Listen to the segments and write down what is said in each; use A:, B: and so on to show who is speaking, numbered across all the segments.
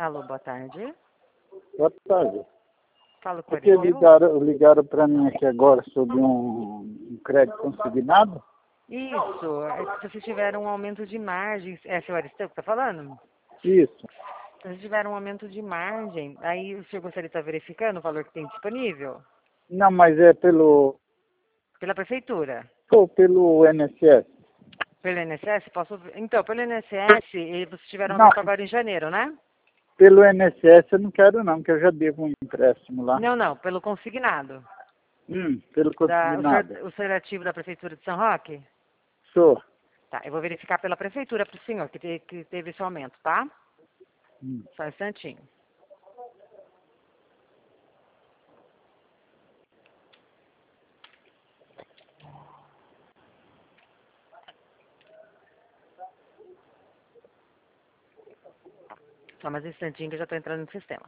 A: Alô, boa tarde.
B: Boa tarde.
A: Falo com
B: Porque ligaram para mim aqui agora sobre um crédito consignado?
A: Isso, é que vocês tiveram um aumento de margem. É seu Aristeu que está falando?
B: Isso.
A: Vocês tiveram um aumento de margem. Aí o senhor gostaria de estar verificando o valor que tem disponível?
B: Não, mas é pelo
A: Pela prefeitura?
B: ou pelo INSS?
A: Pelo INSS? Posso ver? Então, pelo INSS, vocês tiveram um
B: Não,
A: aumento agora em janeiro, né?
B: pelo INSS eu não quero não, que eu já devo um empréstimo lá.
A: Não, pelo consignado.
B: Pelo consignado.
A: O senhor é ativo da prefeitura de São Roque?
B: Sou.
A: Tá, eu vou verificar pela prefeitura para o senhor que teve esse aumento, tá? Só um instantinho. Só mais um instantinho que eu já estou entrando no sistema.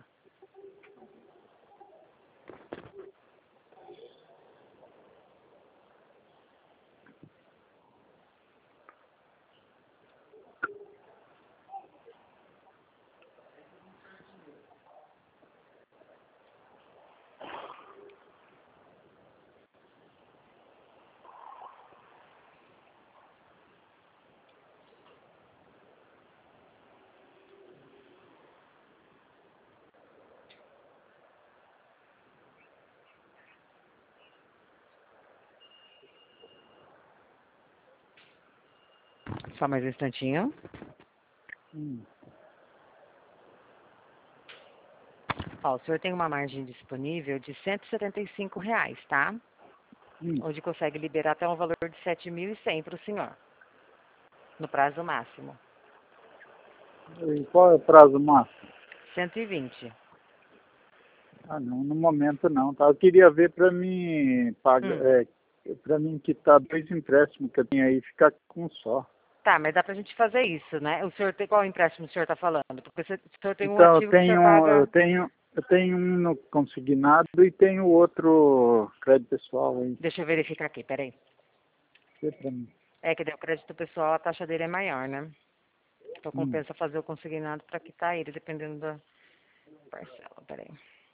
A: Só mais um instantinho. Ó, o senhor tem uma margem disponível de R$ 175, tá? Onde consegue liberar até um valor de 7.100 para o senhor. No prazo máximo.
B: E qual é o prazo máximo?
A: 120.
B: Ah, não, no momento não, tá? Eu queria ver para mim pagar, para mim quitar 2 empréstimos que eu tenho aí e ficar com um só.
A: Tá, mas dá pra gente fazer isso, né? O senhor tem qual empréstimo o senhor está falando? Porque o senhor tem um
B: Então
A: ativo que o senhor paga.
B: eu tenho um no consignado e tenho outro crédito pessoal aí.
A: Deixa eu verificar aqui, peraí.
B: Vê pra mim.
A: É que daí o crédito pessoal, a taxa dele é maior, né? Então compensa fazer o consignado para quitar ele, dependendo da parcela. Peraí.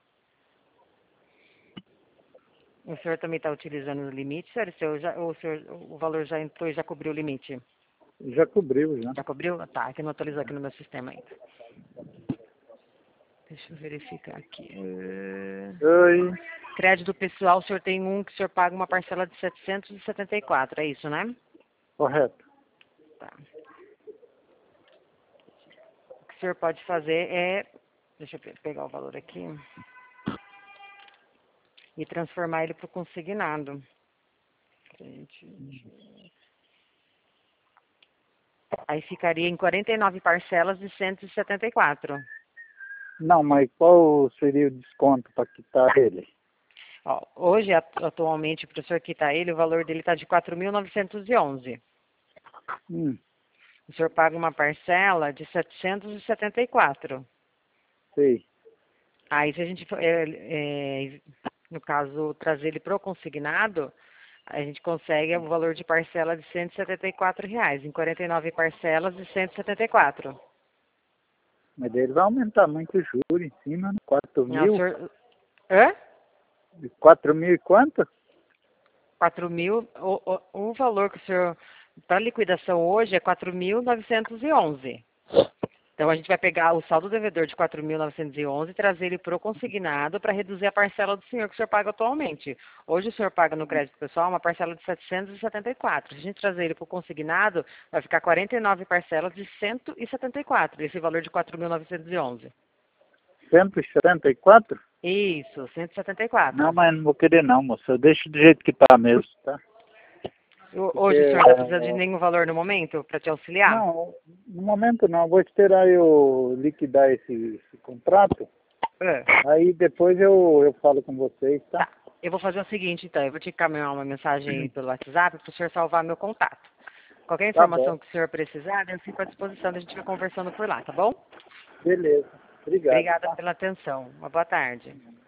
A: O senhor também está utilizando o limite, senhor? O valor já entrou e já cobriu o limite?
B: Já cobriu, já.
A: Já cobriu? Tá, é que não atualizou aqui no meu sistema ainda. Deixa eu verificar aqui.
B: Oi.
A: Crédito pessoal, o senhor tem um que o senhor paga uma parcela de 774, é isso, né?
B: Correto.
A: Tá. O que o senhor pode fazer é... Deixa eu pegar o valor aqui. E transformar ele para o consignado. Aí ficaria em 49 parcelas de 174.
B: Não, mas qual seria o desconto para quitar ele?
A: Ó, hoje, atualmente, para o senhor quitar ele, o valor dele está de 4.911. O senhor paga uma parcela de 774.
B: Sei.
A: Aí, se a gente, no caso, trazer ele para o consignado, a gente consegue o valor de parcela de R$ 174, em 49 parcelas de 174.
B: Mas ele vai aumentar muito o juro em cima, né? 4
A: Não, o
B: mil?
A: senhor... Hã?
B: 4 mil e quanto?
A: 4 mil, o valor que o senhor, para liquidação hoje é 4.911. Então a gente vai pegar o saldo devedor de 4.911 e trazer ele para o consignado para reduzir a parcela do senhor que o senhor paga atualmente. Hoje o senhor paga no crédito pessoal uma parcela de 774. Se a gente trazer ele para o consignado, vai ficar 49 parcelas de 174, esse valor de 4.911.
B: 174?
A: Isso, 174.
B: Não, mas não vou querer não, moça. Eu deixo do jeito que tá mesmo, tá?
A: Hoje o senhor não precisa de nenhum valor no momento para te auxiliar?
B: Não, no momento não. Vou esperar eu liquidar esse contrato. Aí depois eu falo com vocês, tá?
A: Tá. Eu vou fazer o seguinte, então. Eu vou te encaminhar uma mensagem pelo WhatsApp para o senhor salvar meu contato. Qualquer informação que o senhor precisar, eu fico à disposição. A gente vai conversando por lá, tá bom?
B: Beleza. Obrigado.
A: Obrigada
B: Tá?
A: pela atenção. Uma boa tarde.